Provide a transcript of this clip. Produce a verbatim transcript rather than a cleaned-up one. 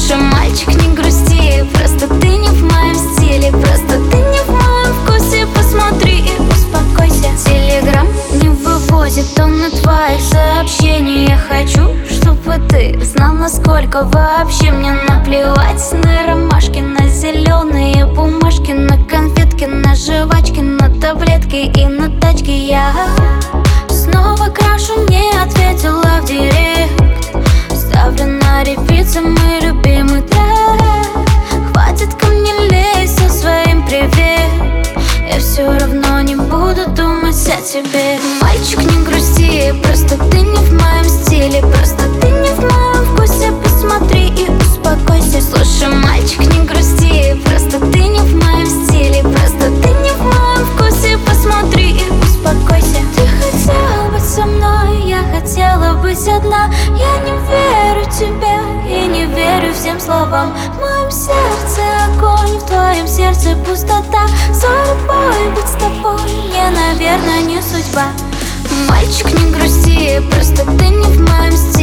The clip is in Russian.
Слушай, мальчик, не грусти, просто ты не в моем стиле, просто ты не в моем вкусе. Посмотри и успокойся. Телеграм не вывозит он на твоих сообщениях. Я хочу, чтобы ты знал, насколько вообще мне наплевать на ромашки, на зеленые бумажки, на конфетки, на жвачки, на таблетки и на тачки. Я снова крашу, не ответила в директ. Ставлю на репит самый любимый трек. Хватит ко мне лезть со своим привет. Я все равно не буду думать о тебе. Мальчик, не грусти, просто ты не в моем стиле, просто ты не в моем вкусе. Посмотри и успокойся. Слушай, мальчик, не грусти, просто ты не в моем стиле, просто ты не в моем вкусе. Посмотри и успокойся. Ты хотела быть со мной, я хотела быть одна. Я не верю тебе и не верю всем словам. В моем сердце огонь, в твоем сердце пустота. Судьбой быть с тобой мне, наверное, не судьба. Мальчик, не грусти, просто ты не в моем стиле.